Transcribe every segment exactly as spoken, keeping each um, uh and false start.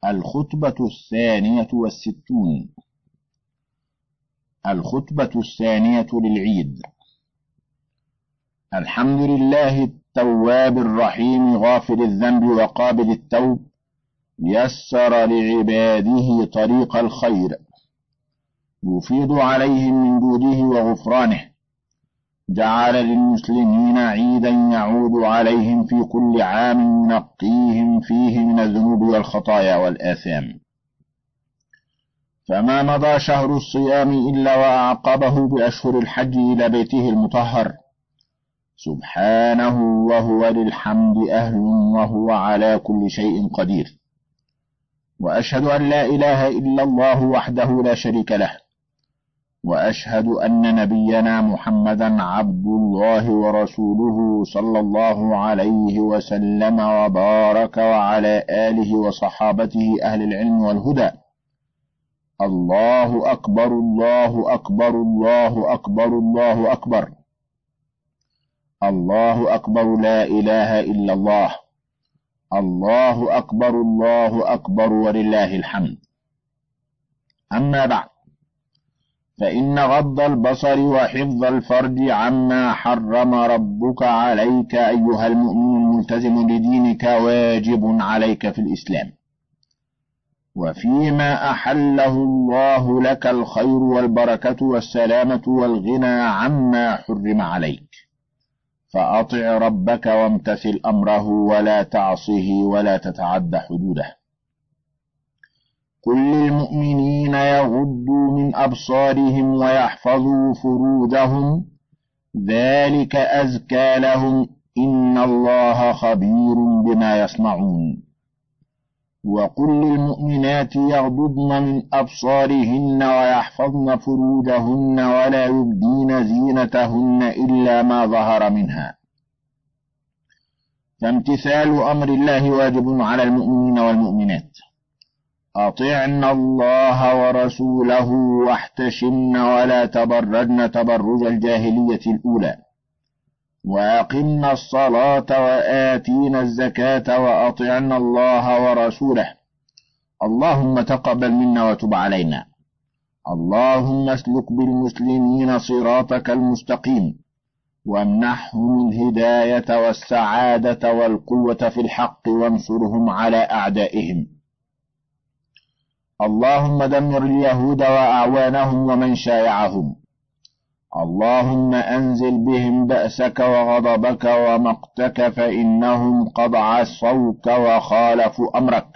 الخطبة الثانية والستون. الخطبة الثانية للعيد. الحمد لله التواب الرحيم غافل الذنب وقابل التوب، يسر لعباده طريق الخير، يفيض عليهم من جوده وغفرانه، جعل للمسلمين عيدا يعود عليهم في كل عام ينقيهم فيه من الذنوب والخطايا والآثام. فما مضى شهر الصيام إلا وأعقبه بأشهر الحج إلى بيته المطهر سبحانه، وهو للحمد أهل، وهو على كل شيء قدير. وأشهد أن لا إله إلا الله وحده لا شريك له، وأشهد أن نبينا محمدا عبد الله ورسوله صلى الله عليه وسلم وبارك، وعلى آله وصحابته أهل العلم والهدى. الله أكبر الله أكبر الله أكبر الله أكبر الله أكبر، لا إله إلا الله. الله أكبر الله أكبر ولله الحمد. أما بعد، فإن غض البصر وحفظ الفرج عما حرم ربك عليك أيها المؤمن الملتزم لدينك واجب عليك في الإسلام، وفيما أحله الله لك الخير والبركة والسلامة والغنى عما حرم عليك، فأطع ربك وامتثل أمره ولا تعصه ولا تتعد حدوده. كل المؤمنين يغضوا من أبصارهم ويحفظوا فروجهم، ذلك أزكى لهم، إن الله خبير بما يصنعون. وقل للمؤمنات يغضضن من أبصارهن ويحفظن فروجهن ولا يبدين زينتهن إلا ما ظهر منها. فامتثال أمر الله واجب على المؤمنين والمؤمنات. أطعن الله ورسوله واحتشمن ولا تبرجن تبرج الجاهلية الأولى، وأقمنا الصلاة وآتينا الزكاة وأطعن الله ورسوله. اللهم تقبل منا وتب علينا. اللهم اسلك بالمسلمين صراطك المستقيم، وامنحهم الهداية والسعادة والقوة في الحق، وانصرهم على أعدائهم. اللهم دمر اليهود وأعوانهم ومن شايعهم. اللهم أنزل بهم بأسك وغضبك ومقتك، فإنهم قد عصوك وخالفوا أمرك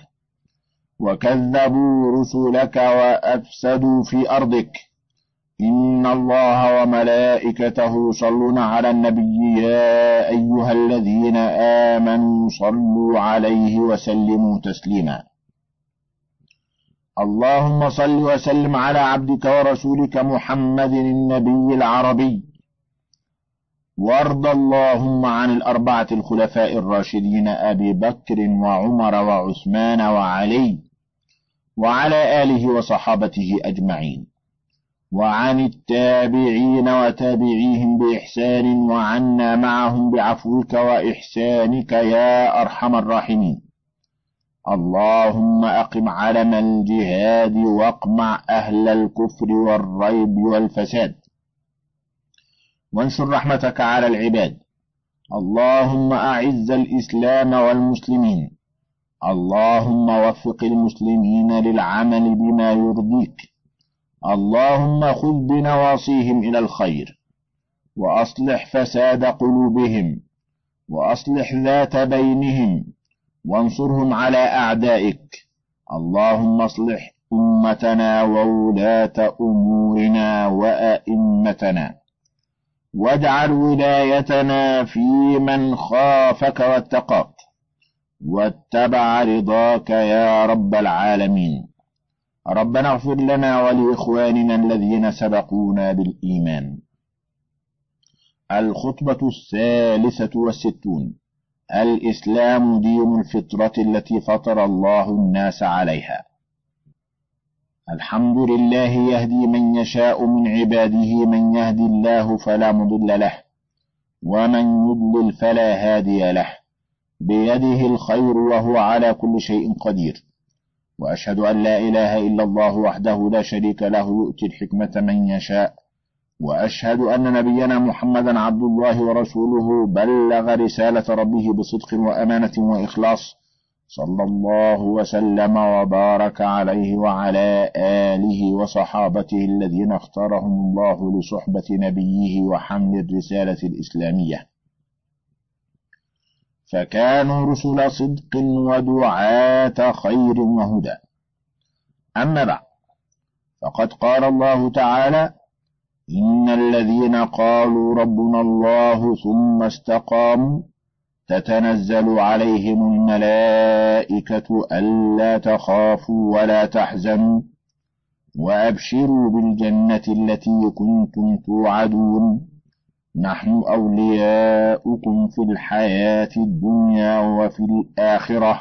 وكذبوا رسلك وأفسدوا في أرضك. إن الله وملائكته يصلون على النبي، يا أيها الذين آمنوا صلوا عليه وسلموا تسليما. اللهم صل وسلم على عبدك ورسولك محمد النبي العربي. وارض اللهم عن الأربعة الخلفاء الراشدين أبي بكر وعمر وعثمان وعلي، وعلى آله وصحابته أجمعين، وعن التابعين وتابعيهم بإحسان، وعنا معهم بعفوك وإحسانك يا أرحم الراحمين. اللهم أقم علم الجهاد واقمع أهل الكفر والريب والفساد، وانشر رحمتك على العباد. اللهم أعز الإسلام والمسلمين. اللهم وفق المسلمين للعمل بما يرضيك. اللهم خذ بنواصيهم إلى الخير، وأصلح فساد قلوبهم، وأصلح ذات بينهم، وانصرهم على أعدائك. اللهم اصلح أمتنا وولاة أمورنا وأئمتنا، واجعل ولايتنا في من خافك واتقاك واتبع رضاك يا رب العالمين. ربنا اغفر لنا ولإخواننا الذين سبقونا بالإيمان. الخطبة الثالثة والستون. الإسلام دين الفطرة التي فطر الله الناس عليها. الحمد لله يهدي من يشاء من عباده، من يهدي الله فلا مضل له، ومن يضلل فلا هادي له. بيده الخير وهو على كل شيء قدير. وأشهد أن لا إله إلا الله وحده لا شريك له يؤتي الحكمة من يشاء، وأشهد أن نبينا محمدا عبد الله ورسوله بلغ رسالة ربه بصدق وأمانة وإخلاص، صلى الله وسلم وبارك عليه وعلى آله وصحابته الذين اختارهم الله لصحبة نبيه وحمل الرسالة الإسلامية، فكانوا رسل صدق ودعاة خير وهدى. أما بعد، فقد قال الله تعالى: إن الذين قالوا ربنا الله ثم استقاموا تتنزل عليهم الملائكة ألا تخافوا ولا تحزنوا وأبشروا بالجنة التي كنتم توعدون، نحن أولياؤكم في الحياة الدنيا وفي الآخرة،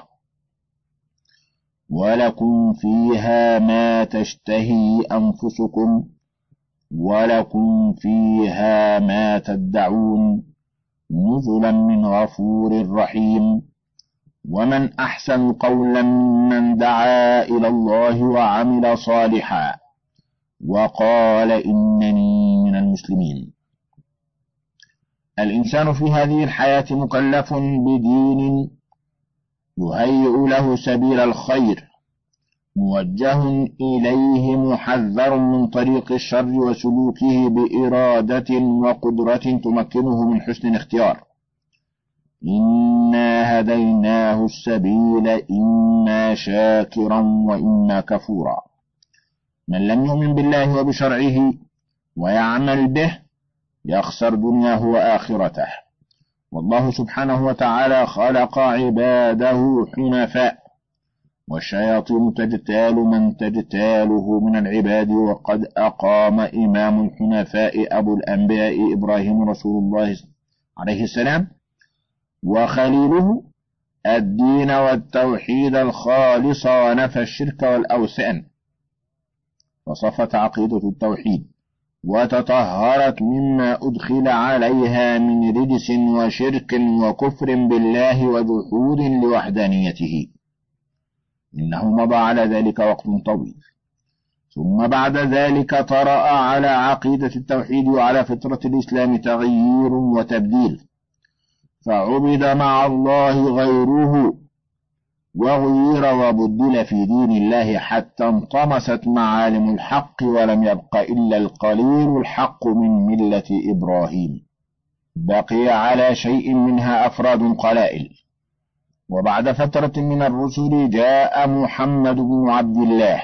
ولكم فيها ما تشتهي أنفسكم ولكم فيها ما تدعون، نزلا من غفور رحيم. ومن أحسن قولا ممن دعا إلى الله وعمل صالحا وقال إنني من المسلمين. الإنسان في هذه الحياة مكلف بدين يهيئ له سبيل الخير، موجه إليه، محذر من طريق الشر وسلوكه بإرادة وقدرة تمكنه من حسن الاختيار. إنا هديناه السبيل إما شاكرا وإما كفورا. من لم يؤمن بالله وبشرعه ويعمل به يخسر دنياه وآخرته. والله سبحانه وتعالى خلق عباده حنفاء، والشياطين تجتال من تجتاله من العباد، وقد أقام إمام الحنفاء أبو الأنبياء إبراهيم رسول الله عليه السلام وخليله الدين والتوحيد الخالص، ونفى الشرك والأوثان، وصفت عقيدة التوحيد وتطهرت مما أدخل عليها من رجس وشرك وكفر بالله وجحود لوحدانيته. إنه مضى على ذلك وقت طويل، ثم بعد ذلك طرأ على عقيدة التوحيد وعلى فطرة الإسلام تغيير وتبديل، فعبد مع الله غيره وغير وبدل في دين الله حتى انطمست معالم الحق، ولم يبق إلا القليل الحق من ملة إبراهيم، بقي على شيء منها أفراد قلائل. وبعد فترة من الرسل جاء محمد بن عبد الله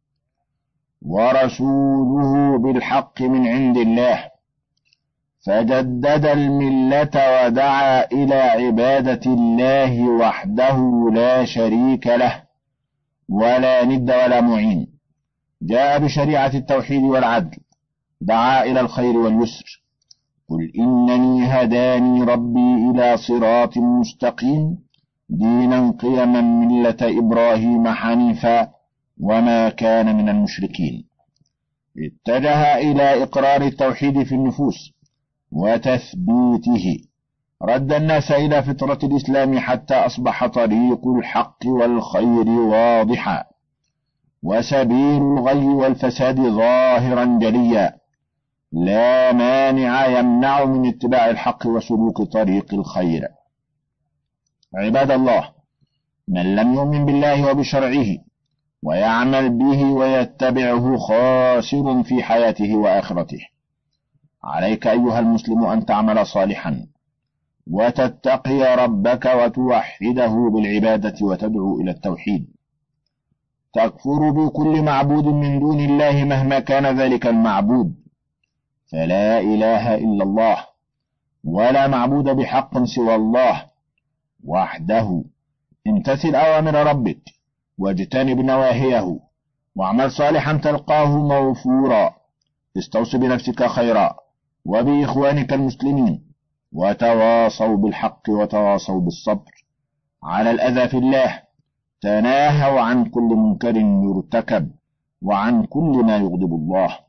ورسوله بالحق من عند الله، فجدد الملة ودعا إلى عبادة الله وحده لا شريك له ولا ند ولا معين. جاء بشريعة التوحيد والعدل، دعا إلى الخير واليسر. قل إنني هداني ربي إلى صراط مستقيم دينا قيما ملة إبراهيم حنيفا وما كان من المشركين. اتجه إلى إقرار التوحيد في النفوس وتثبيته، رد الناس إلى فطرة الإسلام حتى أصبح طريق الحق والخير واضحا، وسبيل الغي والفساد ظاهرا جليا، لا مانع يمنع من اتباع الحق وسلوك طريق الخير. عباد الله، من لم يؤمن بالله وبشرعه ويعمل به ويتبعه خاسر في حياته وآخرته. عليك أيها المسلم أن تعمل صالحا وتتقي ربك وتوحده بالعبادة وتدعو إلى التوحيد، تكفر بكل معبود من دون الله مهما كان ذلك المعبود، فلا إله إلا الله ولا معبود بحق سوى الله وحده. امتثل أوامر ربك واجتنب نواهيه واعمل صالحا تلقاه موفورا. استوص بنفسك خيرا وبإخوانك المسلمين، وتواصوا بالحق وتواصوا بالصبر على الأذى في الله. تناهوا عن كل منكر يرتكب وعن كل ما يغضب الله.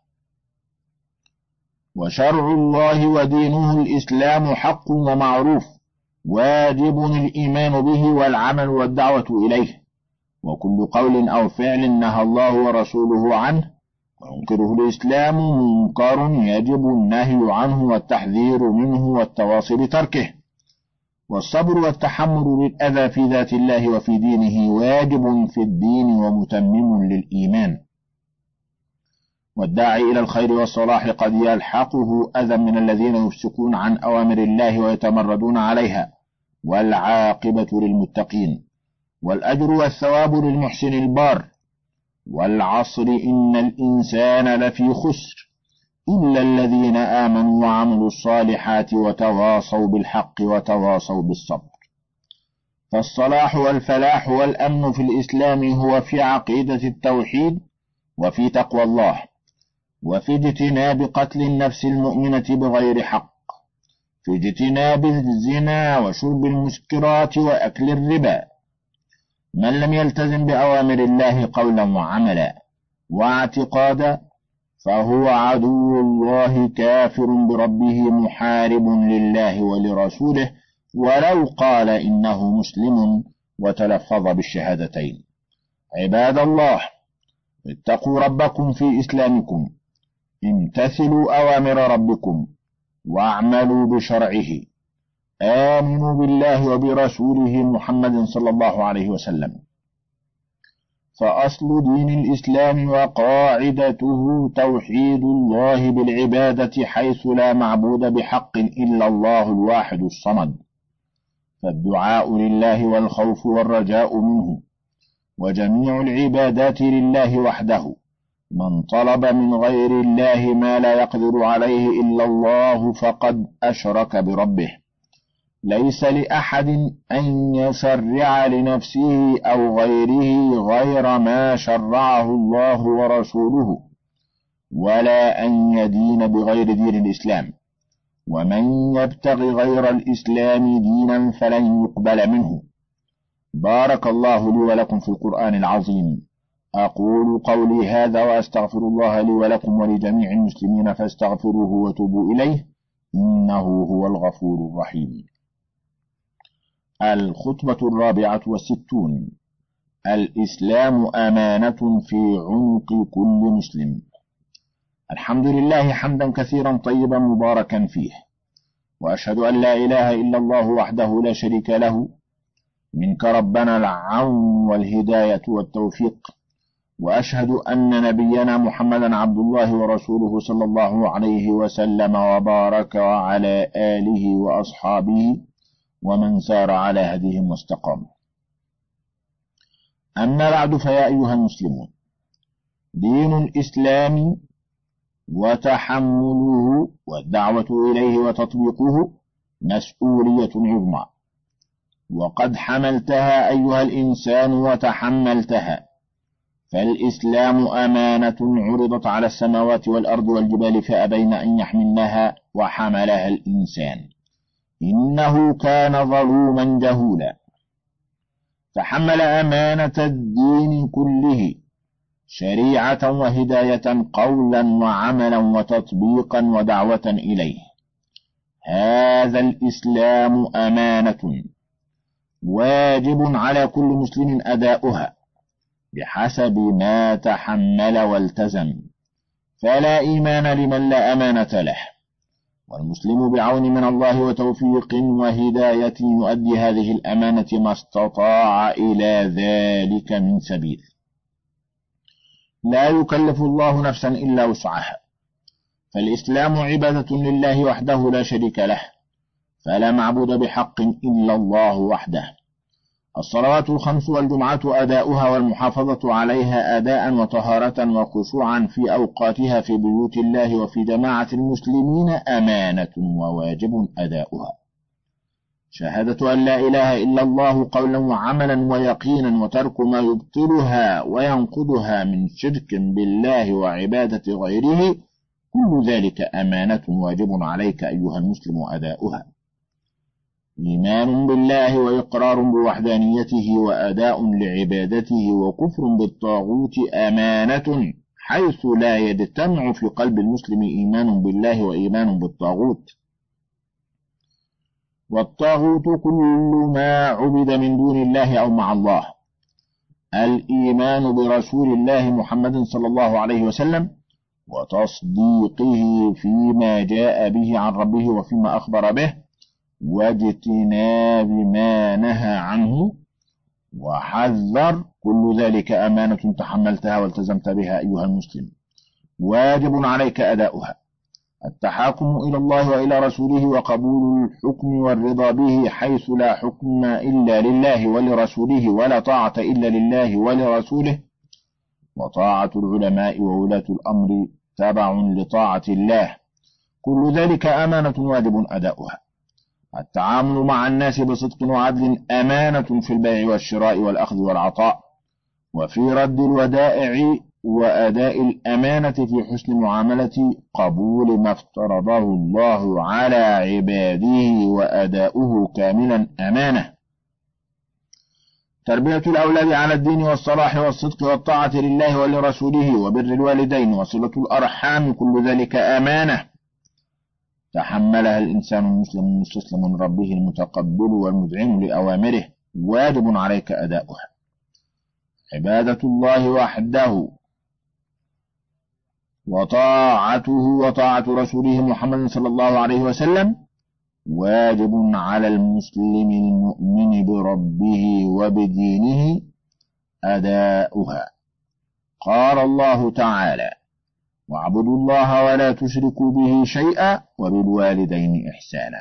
وشرع الله ودينه الإسلام حق ومعروف، واجب الإيمان به والعمل والدعوة إليه، وكل قول أو فعل نهى الله ورسوله عنه وينكره الإسلام منكر يجب النهي عنه والتحذير منه والتواصي بتركه. والصبر والتحمل للأذى في ذات الله وفي دينه واجب في الدين ومتمم للإيمان. والداعي إلى الخير والصلاح قد يلحقه أذى من الذين يفسقون عن أوامر الله ويتمردون عليها، والعاقبة للمتقين، والأجر والثواب للمحسن البار. والعصر إن الإنسان لفي خسر إلا الذين آمنوا وعملوا الصالحات وتواصوا بالحق وتواصوا بالصبر. فالصلاح والفلاح والأمن في الإسلام هو في عقيدة التوحيد وفي تقوى الله، وفي اجتناب قتل النفس المؤمنة بغير حق، في اجتناب الزنا وشرب المسكرات وأكل الربا. من لم يلتزم بأوامر الله قولا وعملا واعتقادا فهو عدو الله كافر بربه محارب لله ولرسوله، ولو قال إنه مسلم وتلفظ بالشهادتين. عباد الله، اتقوا ربكم في إسلامكم، امتثلوا أوامر ربكم واعملوا بشرعه، آمنوا بالله وبرسوله محمد صلى الله عليه وسلم. فأصل دين الإسلام وقاعدته توحيد الله بالعبادة حيث لا معبود بحق إلا الله الواحد الصمد، فالدعاء لله والخوف والرجاء منه، وجميع العبادات لله وحده. من طلب من غير الله ما لا يقدر عليه إلا الله فقد أشرك بربه. ليس لأحد أن يشرع لنفسه أو غيره غير ما شرعه الله ورسوله، ولا أن يدين بغير دين الإسلام، ومن يبتغي غير الإسلام دينا فلن يقبل منه. بارك الله لي ولكم في القرآن العظيم. أقول قولي هذا وأستغفر الله لي ولكم ولجميع المسلمين فاستغفروه وتوبوا إليه إنه هو الغفور الرحيم. الخطبة الرابعة والستون: الإسلام أمانة في عنق كل مسلم. الحمد لله حمدا كثيرا طيبا مباركا فيه، وأشهد أن لا إله إلا الله وحده لا شريك له، منك ربنا العون والهداية والتوفيق. وأشهد أن نبينا محمدا عبد الله ورسوله صلى الله عليه وسلم وبارك وعلى آله وأصحابه ومن سار على هديهم واستقام. أما بعد، فيا أيها المسلمون، دين الإسلام وتحمله والدعوة إليه وتطبيقه مسؤولية عظمى، وقد حملتها أيها الإنسان وتحملتها. فالإسلام أمانة عرضت على السماوات والأرض والجبال فأبين أن يحملنها وحملها الإنسان إنه كان ظلوما جهولا. فحمل أمانة الدين كله، شريعة وهداية، قولا وعملا وتطبيقا ودعوة إليه. هذا الإسلام أمانة واجب على كل مسلم أداؤها بحسب ما تحمل والتزم، فلا إيمان لمن لا أمانة له. والمسلم بعون من الله وتوفيق وهداية يؤدي هذه الأمانة ما استطاع إلى ذلك من سبيل. لا يكلف الله نفسا إلا وسعها، فالإسلام عبادة لله وحده لا شريك له، فلا معبود بحق إلا الله وحده. الصلوات الخمس والجمعة أداؤها والمحافظة عليها أداء وطهارة وخشوعا في أوقاتها في بيوت الله وفي جماعة المسلمين أمانة وواجب أداؤها. شهادة أن لا إله إلا الله قولا وعملا ويقينا، وترك ما يبطلها وينقضها من شرك بالله وعبادة غيره، كل ذلك أمانة واجب عليك أيها المسلم أداؤها. إيمان بالله وإقرار بوحدانيته وأداء لعبادته، وكفر بالطاغوت أمانة، حيث لا يجتمع في قلب المسلم إيمان بالله وإيمان بالطاغوت. والطاغوت كل ما عبد من دون الله أو مع الله، الإيمان برسول الله محمد صلى الله عليه وسلم وتصديقه فيما جاء به عن ربه وفيما أخبر به، واجتناب ما نهى عنه وحذر، كل ذلك أمانة تحملتها والتزمت بها أيها المسلم، واجب عليك أداؤها. التحاكم إلى الله وإلى رسوله وقبول الحكم والرضا به، حيث لا حكم إلا لله ولرسوله ولا طاعة إلا لله ولرسوله، وطاعة العلماء وولاة الأمر تبع لطاعة الله، كل ذلك أمانة واجب أداؤها. التعامل مع الناس بصدق وعدل أمانة في البيع والشراء والأخذ والعطاء، وفي رد الودائع وأداء الأمانة في حسن معاملة قبول ما افترضه الله على عباده وأداؤه كاملا أمانة. تربية الأولاد على الدين والصلاح والصدق والطاعة لله ولرسوله وبر الوالدين وصلة الأرحام، كل ذلك أمانة تحملها الإنسان المسلم المستسلم من ربه المتقبل والمذعن لأوامره، واجب عليك أداؤها. عبادة الله وحده وطاعته وطاعة رسوله محمد صلى الله عليه وسلم واجب على المسلم المؤمن بربه وبدينه أداؤها. قال الله تعالى: واعبدوا الله ولا تشركوا به شيئا وبالوالدين إحسانا.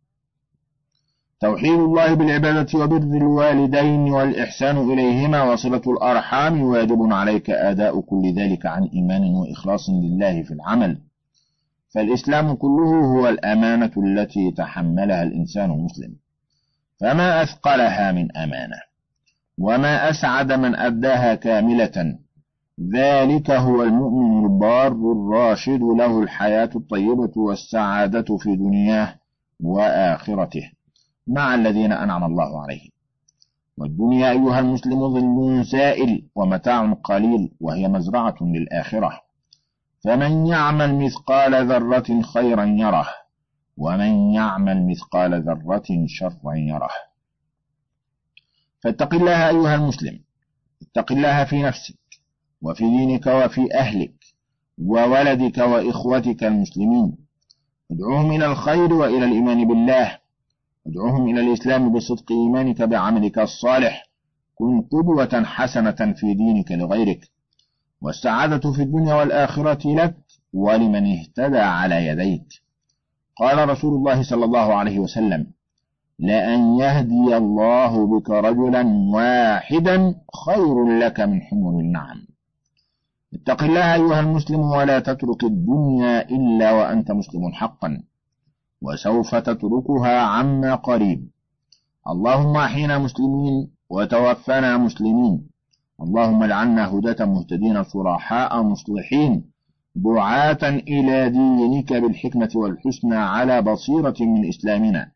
توحيد الله بالعبادة وبر الوالدين والإحسان إليهما وصلة الأرحام، واجب عليك أداء كل ذلك عن إيمان وإخلاص لله في العمل، فالإسلام كله هو الأمانة التي تحملها الإنسان المسلم، فما أثقلها من أمانة، وما أسعد من أداها كاملة. ذلك هو المؤمن البار الراشد، له الحياة الطيبة والسعادة في دنياه وآخرته مع الذين أنعم الله عليهم. والدنيا أيها المسلم ظل سائل ومتاع قليل، وهي مزرعة للآخرة، فمن يعمل مثقال ذرة خيرا يره، ومن يعمل مثقال ذرة شرا يره. فاتق الله أيها المسلم، اتق الله في نفسك وفي دينك وفي أهلك وولدك وإخوتك المسلمين، ادعوهم إلى الخير وإلى الإيمان بالله، ادعوهم إلى الإسلام بصدق إيمانك بعملك الصالح، كن قدوة حسنة في دينك لغيرك، والسعادة في الدنيا والآخرة لك ولمن اهتدى على يديك. قال رسول الله صلى الله عليه وسلم: لأن يهدي الله بك رجلا واحدا خير لك من حمر النعم. اتق الله أيها المسلم ولا تترك الدنيا إلا وأنت مسلم حقا، وسوف تتركها عما قريب. اللهم أحينا مسلمين وتوفنا مسلمين، اللهم اجعلنا هداة مهتدين صراحاء مصلحين، دعاة إلى دينك بالحكمة والحسنى على بصيرة من إسلامنا،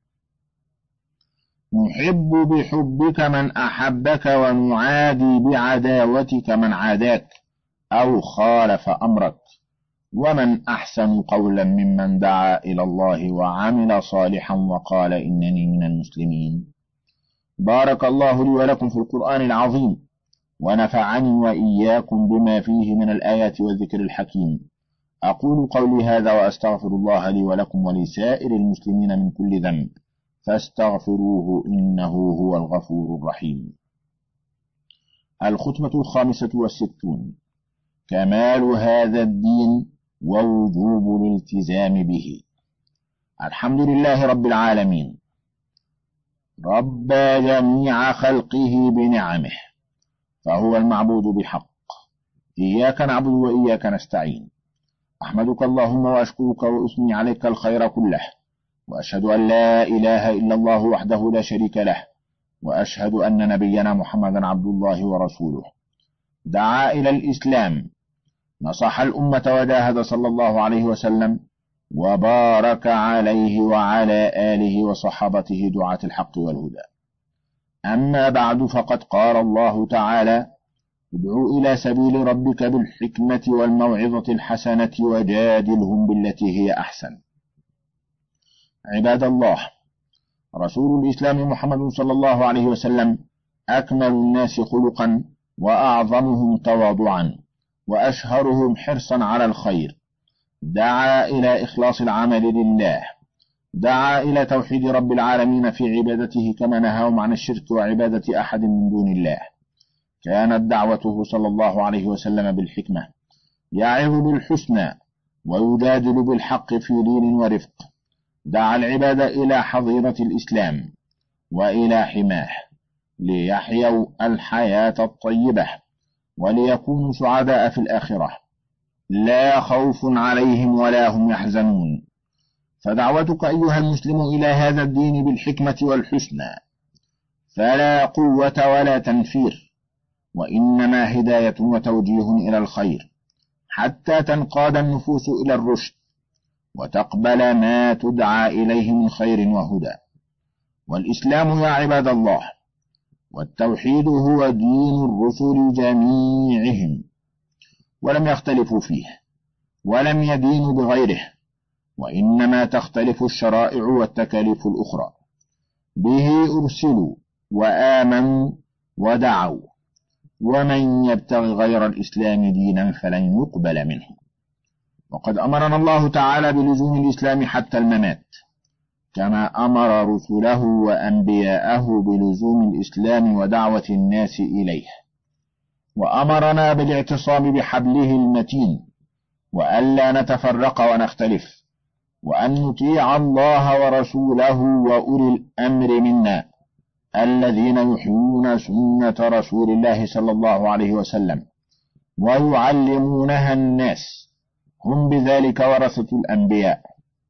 نحب بحبك من أحبك ونعادي بعداوتك من عاداك أو خالف أمرك. ومن أحسن قولا ممن دعا إلى الله وعمل صالحا وقال إنني من المسلمين. بارك الله لي ولكم في القرآن العظيم، ونفعني وإياكم بما فيه من الآيات والذكر الحكيم. أقول قولي هذا وأستغفر الله لي ولكم ولسائر المسلمين من كل ذنب، فاستغفروه إنه هو الغفور الرحيم. الخطبة الخامسة والستون: كمال هذا الدين ووجوب الالتزام به. الحمد لله رب العالمين، ربى جميع خلقه بنعمه، فهو المعبود بحق. إياك نعبد وإياك نستعين. أحمدك اللهم وأشكرك وأثني عليك الخير كله، وأشهد أن لا إله إلا الله وحده لا شريك له، وأشهد أن نبينا محمدا عبد الله ورسوله. دعا إلى الإسلام، نصح الأمة وجاهد صلى الله عليه وسلم، وبارك عليه وعلى آله وصحابته دعاة الحق والهدى. أما بعد، فقد قال الله تعالى: ادعو إلى سبيل ربك بالحكمة والموعظة الحسنة وجادلهم بالتي هي أحسن. عباد الله، رسول الإسلام محمد صلى الله عليه وسلم أكمل الناس خلقا وأعظمهم تواضعا وأشهرهم حرصا على الخير. دعا إلى إخلاص العمل لله، دعا إلى توحيد رب العالمين في عبادته كما نهاهم عن الشرك وعبادة أحد من دون الله. كانت دعوته صلى الله عليه وسلم بالحكمة، يعظ بالحسنى ويجادل بالحق في لين ورفق. دعا العباد إلى حظيرة الإسلام وإلى حماه ليحيوا الحياة الطيبة وليكونوا سعداء في الآخرة، لا خوف عليهم ولا هم يحزنون. فدعوتك أيها المسلم إلى هذا الدين بالحكمة والحسنى فلا قوة ولا تنفير، وإنما هداية وتوجيه إلى الخير حتى تنقاد النفوس إلى الرشد وتقبل ما تدعى إليه من خير وهدى. والإسلام يا عباد الله والتوحيد هو دين الرسل جميعهم، ولم يختلفوا فيه ولم يدينوا بغيره، وإنما تختلف الشرائع والتكاليف الأخرى. به أرسلوا وآمنوا ودعوا، ومن يبتغ غير الإسلام دينا فلن يقبل منه. وقد أمرنا الله تعالى بلزوم الإسلام حتى الممات، كما أمر رسله وأنبياءه بلزوم الإسلام ودعوة الناس إليه. وأمرنا بالاعتصام بحبله المتين، وألا نتفرق ونختلف، وأن نطيع الله ورسوله وأولي الأمر منا الذين يحيون سنة رسول الله صلى الله عليه وسلم ويعلمونها الناس، هم بذلك ورثة الأنبياء.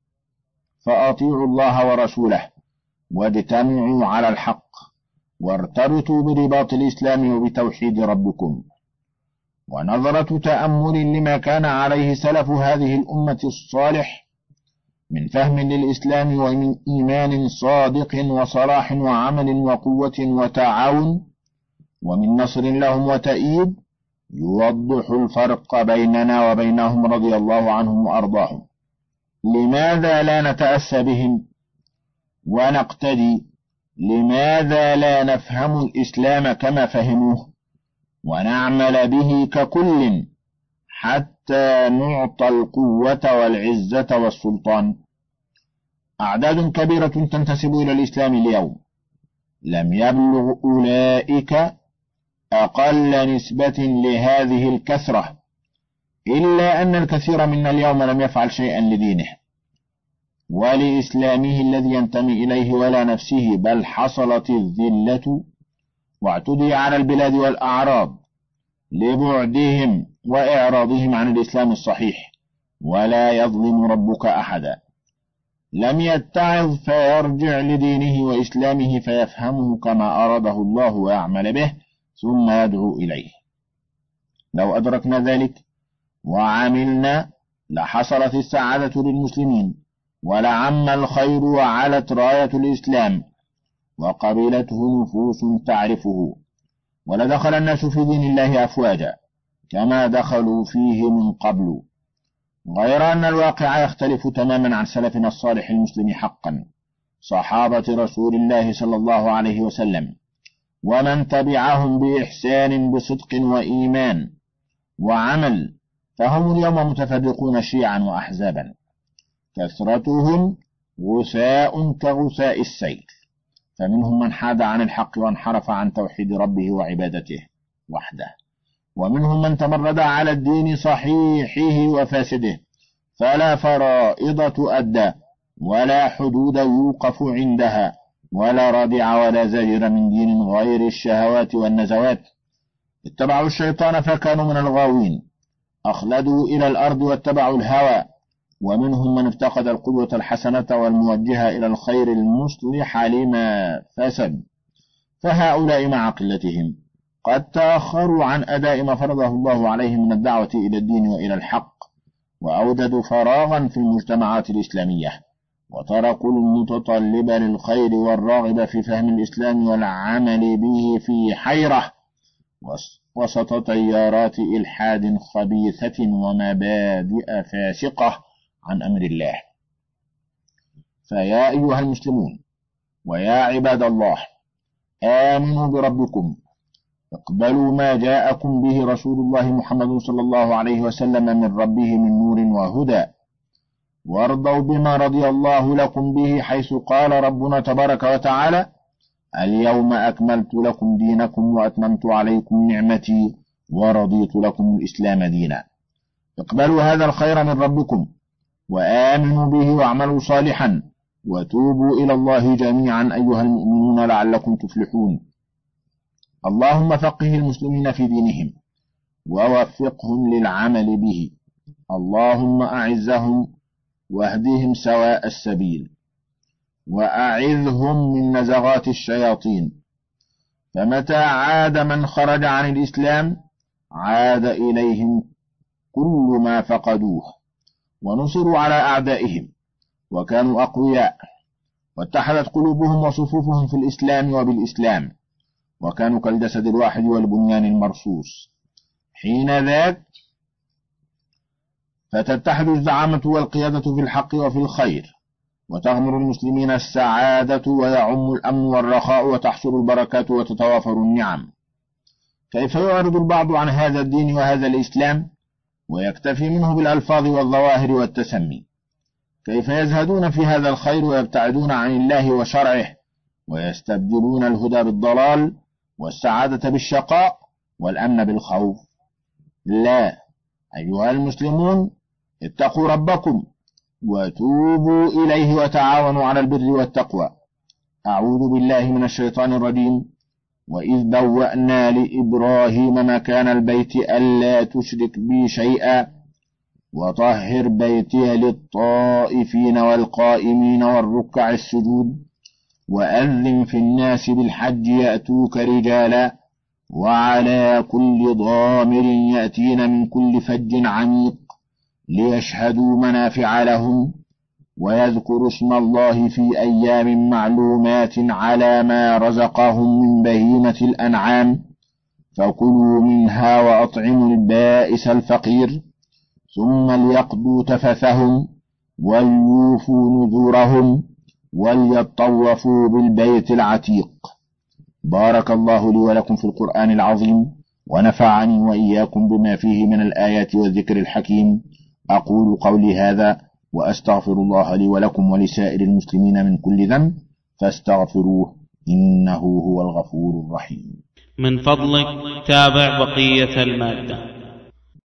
فأطيعوا الله ورسوله واجتمعوا على الحق، وارتبطوا برباط الإسلام وبتوحيد ربكم. ونظرة تأمل لما كان عليه سلف هذه الأمة الصالح من فهم للإسلام ومن إيمان صادق وصلاح وعمل وقوة وتعاون ومن نصر لهم وتأييد، يوضح الفرق بيننا وبينهم رضي الله عنهم وأرضاهم. لماذا لا نتأسى بهم ونقتدي؟ لماذا لا نفهم الإسلام كما فهموه ونعمل به ككل حتى نعطى القوة والعزة والسلطان؟ أعداد كبيرة تنتسب إلى الإسلام اليوم لم يبلغ أولئك أقل نسبة لهذه الكثرة، إلا أن الكثير منا اليوم لم يفعل شيئا لدينه ولإسلامه الذي ينتمي إليه ولا نفسه، بل حصلت الذلة واعتدي على البلاد والأعراض لبعدهم وإعراضهم عن الإسلام الصحيح. ولا يظلم ربك أحدا. لم يتعظ فيرجع لدينه وإسلامه فيفهمه كما أراده الله ويعمل به ثم يدعو إليه. لو أدركنا ذلك وعملنا لحصلت السعادة للمسلمين، ولعم الخير وعلت راية الإسلام وقبلته نفوس تعرفه، ولدخل الناس في دين الله أفواجا كما دخلوا فيه من قبل، غير أن الواقع يختلف تماما عن سلفنا الصالح المسلم حقا، صحابة رسول الله صلى الله عليه وسلم، ومن تبعهم بإحسان بصدق وإيمان وعمل. فهم اليوم متفرقون شيعا وأحزابا، كثرتهم غثاء كغثاء السيل، فمنهم من حاد عن الحق وانحرف عن توحيد ربه وعبادته وحده، ومنهم من تمرد على الدين صحيحه وفاسده، فلا فرائض تؤدى ولا حدود يوقف عندها ولا رادع ولا زاجر من دين غير الشهوات والنزوات. اتبعوا الشيطان فكانوا من الغاوين، أخلدوا إلى الأرض واتبعوا الهوى. ومنهم من افتقد القدوة الحسنة والموجهة إلى الخير المصلح لما فسد، فهؤلاء مع قلتهم قد تأخروا عن أداء ما فرضه الله عليهم من الدعوة إلى الدين وإلى الحق، وأوجدوا فراغا في المجتمعات الإسلامية، وتركوا المتطلب للخير والراغب في فهم الإسلام والعمل به في حيرة وسط تيارات إلحاد خبيثة ومبادئ فاسقة عن أمر الله. فيا أيها المسلمون ويا عباد الله، آمنوا بربكم اقبلوا ما جاءكم به رسول الله محمد صلى الله عليه وسلم من ربه من نور وهدى، وارضوا بما رضي الله لكم به، حيث قال ربنا تبارك وتعالى: اليوم أكملت لكم دينكم وأتممت عليكم نعمتي ورضيت لكم الإسلام دينا. اقبلوا هذا الخير من ربكم وآمنوا به واعملوا صالحا وتوبوا إلى الله جميعا أيها المؤمنون لعلكم تفلحون. اللهم فقه المسلمين في دينهم ووفقهم للعمل به. اللهم أعزهم واهدهم سواء السبيل، وأعذهم من نزغات الشياطين. فمتى عاد من خرج عن الإسلام عاد إليهم كل ما فقدوه، ونصروا على أعدائهم وكانوا أقوياء، واتحدت قلوبهم وصفوفهم في الإسلام وبالإسلام، وكانوا كالجسد الواحد والبنيان المرصوص. حين ذاك فتتحد الزعامة والقيادة في الحق وفي الخير، وتغمر المسلمين السعادة، ويعم الأمن والرخاء، وتحصل البركات وتتوافر النعم. كيف يعرض البعض عن هذا الدين وهذا الإسلام ويكتفي منه بالألفاظ والظواهر والتسمي؟ كيف يزهدون في هذا الخير ويبتعدون عن الله وشرعه، ويستبدلون الهدى بالضلال والسعادة بالشقاء والأمن بالخوف؟ لا، أيها المسلمون، اتقوا ربكم وتوبوا إليه وتعاونوا على البر والتقوى. أعوذ بالله من الشيطان الرجيم. وإذ بوأنا لإبراهيم مكان البيت ألا تشرك بي شيئا وطهر بيتي للطائفين والقائمين والركع السجود وأذن في الناس بالحج يأتوك رجالا وعلى كل ضامر يأتين من كل فج عميق ليشهدوا منافع لهم ويذكروا اسم الله في أيام معلومات على ما رزقهم من بهيمة الأنعام فكلوا منها وأطعموا البائس الفقير ثم ليقضوا تفثهم وليوفوا نذورهم وليطوفوا بالبيت العتيق. بارك الله لي ولكم في القرآن العظيم، ونفعني وإياكم بما فيه من الآيات والذكر الحكيم. أقول قولي هذا وأستغفر الله لي ولكم ولسائر المسلمين من كل ذنب فاستغفروه إنه هو الغفور الرحيم. من فضلك تابع بقية المادة.